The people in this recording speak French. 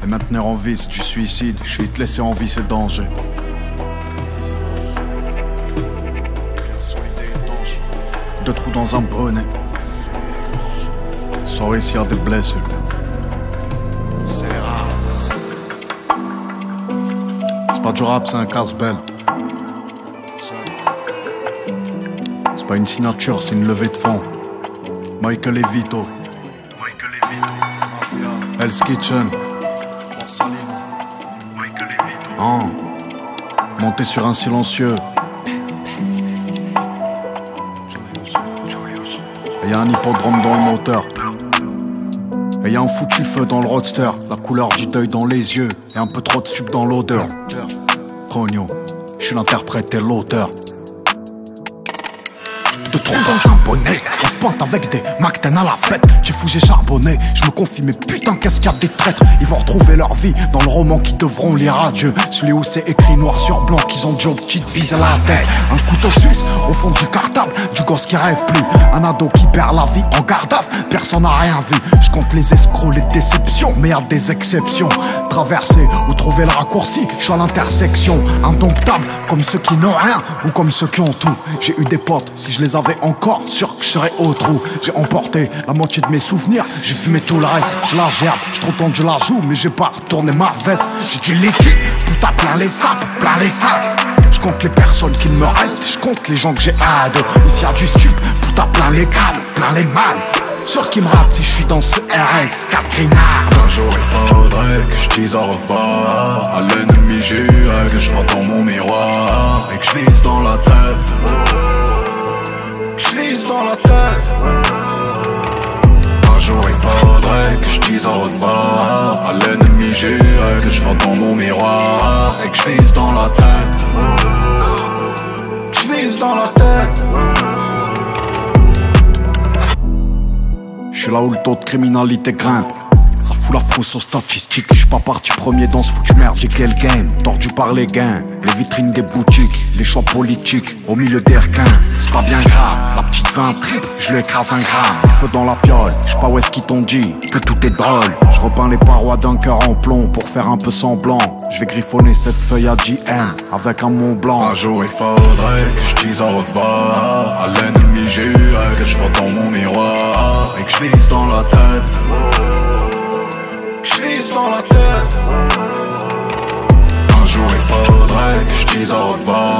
Et maintenir en vie c'est du suicide. Je suis te laisser en vie c'est danger. Deux trous dans un bonnet. Sorry s'il y a des blessés. C'est rare. C'est pas du rap, c'est un casse-belle. C'est pas une signature, c'est une levée de fonds. Michael et Vito. Hell's Kitchen. Monter sur un silencieux. Et y'a un hippodrome dans le moteur. Et y'a un foutu feu dans le roadster. La couleur du deuil dans les yeux. Et un peu trop de sup dans l'odeur. Cogno, je suis l'interprète et l'auteur. De trop dans un bonnet, on se pointe avec des McTen à la fête. J'ai fou, j'ai charbonné, je me confie, mais putain qu'est-ce qu'il y a des traîtres. Ils vont retrouver leur vie dans le roman qu'ils devront lire à Dieu. Celui où c'est écrit noir sur blanc qu'ils ont job petite vise à la tête. Un couteau suisse au fond du cartable, du gosse qui rêve plus. Un ado qui perd la vie en garde à vue, personne n'a rien vu. Je compte les escrocs, les déceptions, mais y'a des exceptions. Traverser ou trouver le raccourci, je suis à l'intersection. Indomptable comme ceux qui n'ont rien ou comme ceux qui ont tout. J'ai eu des potes, si je les avais encore, sûr que je serais au trou. J'ai emporté la moitié de mes souvenirs, j'ai fumé tout le reste. Je la gerbe, je trop temps je la joue, mais j'ai pas retourné ma veste. J'ai du liquide, putain plein les sacs, plein les sacs. Je compte les personnes qu'il me reste, je compte les gens que j'ai ado. Ici y'a du stup, putain plein les cadres, plein les mâles. Sûr qui me rate si je suis dans ce RS 4 grinards. Un jour il faudrait que je dise au revoir à l'ennemi juré, que je vois dans mon miroir et que je vise dans la tête. Dans la tête. Un jour il faudrait que je dise au revoir à l'ennemi juré, que je vois dans mon miroir et que je vise dans la tête. Je vise dans la tête. Je suis là où le taux de criminalité grimpe. Ça fout la frousse aux statistiques. Je suis pas parti premier dans ce foutu merde, j'ai quel game. Tordu par les gains, les vitrines des boutiques, les choix politiques, au milieu des requins. C'est pas bien grave, la petite fait un trip, je lui écrase un gramme. Feu dans la piole, je sais pas où est-ce qu'ils t'ont dit que tout est drôle. Je repeins les parois d'un cœur en plomb pour faire un peu semblant. Je vais griffonner cette feuille à JM avec un Mont Blanc. Un jour il faudrait que je dise au revoir à l'ennemi juré, que je vois dans mon miroir et que je vise dans la tête. Dans la tête. Un jour il faudrait que je dise au revoir